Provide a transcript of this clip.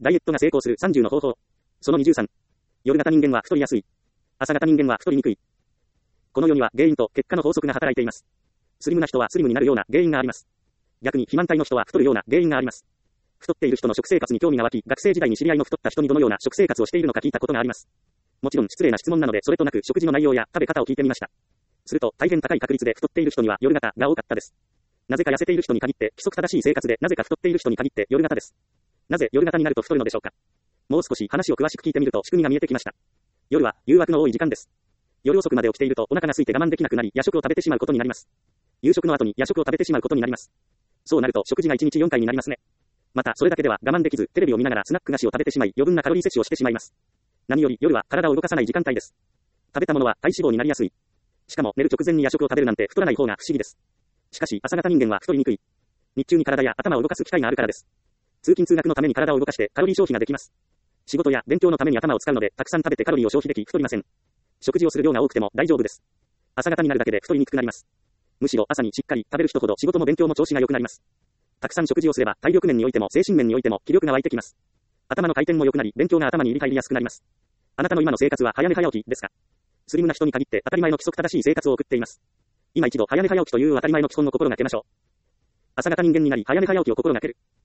ダイエットが成功する30の方法。その23。夜型人間は太りやすい。朝型人間は太りにくい。この世には原因と結果の法則が働いています。スリムな人はスリムになるような原因があります。逆に肥満体の人は太るような原因があります。太っている人の食生活に興味が湧き、学生時代に知り合いの太った人にどのような食生活をしているのか聞いたことがあります。もちろん失礼な質問なのでそれとなく食事の内容や食べ方を聞いてみました。すると大変高い確率で太っている人には夜型が多かったです。なぜか痩せている人に限って規則正しい生活で、なぜか太っている人に限って夜型です。なぜ夜型になると太るのでしょうか。もう少し話を詳しく聞いてみると仕組みが見えてきました。夜は誘惑の多い時間です。夜遅くまで起きているとお腹が空いて我慢できなくなり夜食を食べてしまうことになります。夕食の後に夜食を食べてしまうことになります。そうなると食事が1日4回になりますね。またそれだけでは我慢できずテレビを見ながらスナック菓子を食べてしまい余分なカロリー摂取をしてしまいます。何より夜は体を動かさない時間帯です。食べたものは体脂肪になりやすい。しかも寝る直前に夜食を食べるなんて太らない方が不思議です。しかし朝型人間は太りにくい。日中に体や頭を動かす機会があるからです。通勤通学のために体を動かしてカロリー消費ができます。仕事や勉強のために頭を使うのでたくさん食べてカロリーを消費でき太りません。食事をする量が多くても大丈夫です。朝型になるだけで太りにくくなります。むしろ朝にしっかり食べる人ほど仕事も勉強も調子が良くなります。たくさん食事をすれば体力面においても精神面においても気力が湧いてきます。頭の回転も良くなり勉強が頭に入り入りやすくなります。あなたの今の生活は早寝早起きですか。スリムな人に限って当たり前の規則正しい生活を送っています。今一度早寝早起きという当たり前の基本の心がけましょう。朝型人間になり早寝早起きを心がける。